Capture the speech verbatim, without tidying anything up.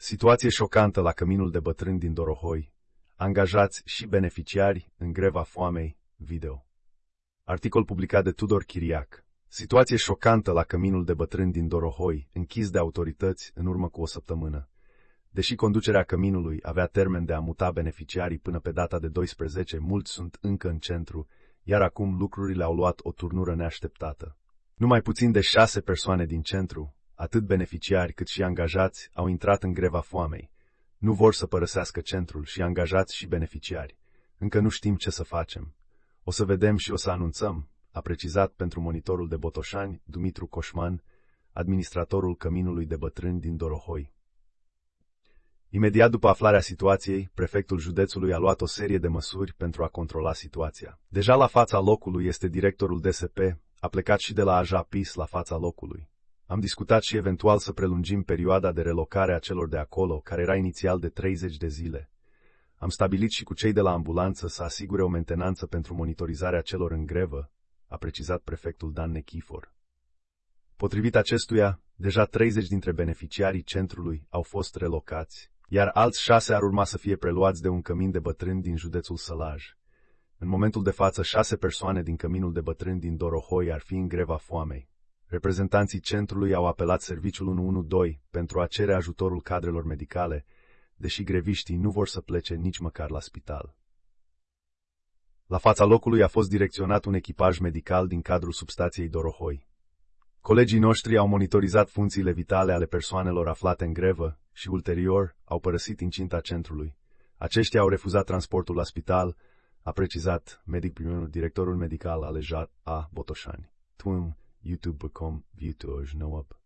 Situație șocantă la căminul de bătrâni din Dorohoi. Angajați și beneficiari în greva foamei. Video. Articol publicat de Tudor Chiriac. Situație șocantă la căminul de bătrâni din Dorohoi, închis de autorități în urmă cu o săptămână. Deși conducerea căminului avea termen de a muta beneficiarii până pe data de doisprezece, mulți sunt încă în centru, iar acum lucrurile au luat o turnură neașteptată. Numai puțin de șase persoane din centru, atât beneficiari cât și angajați, au intrat în greva foamei. Nu vor să părăsească centrul și angajați și beneficiari. Încă nu știm ce să facem. O să vedem și o să anunțăm, a precizat pentru Monitorul de Botoșani Dumitru Coșman, administratorul căminului de bătrâni din Dorohoi. Imediat după aflarea situației, prefectul județului a luat o serie de măsuri pentru a controla situația. Deja la fața locului este directorul D S P, a plecat și de la Ajapis la fața locului. Am discutat și eventual să prelungim perioada de relocare a celor de acolo, care era inițial de treizeci de zile. Am stabilit și cu cei de la ambulanță să asigure o mentenanță pentru monitorizarea celor în grevă, a precizat prefectul Dan Nechifor. Potrivit acestuia, deja treizeci dintre beneficiarii centrului au fost relocați, iar alți șase ar urma să fie preluați de un cămin de bătrâni din județul Sălaj. În momentul de față, șase persoane din căminul de bătrâni din Dorohoi ar fi în greva foamei. Reprezentanții centrului au apelat serviciul unu unu doi pentru a cere ajutorul cadrelor medicale, deși greviștii nu vor să plece nici măcar la spital. La fața locului a fost direcționat un echipaj medical din cadrul substației Dorohoi. Colegii noștri au monitorizat funcțiile vitale ale persoanelor aflate în grevă și, ulterior, au părăsit incinta centrului. Aceștia au refuzat transportul la spital, a precizat medic primar, directorul medical al E J A Botoșani. youtube punct com, viitor, nouă.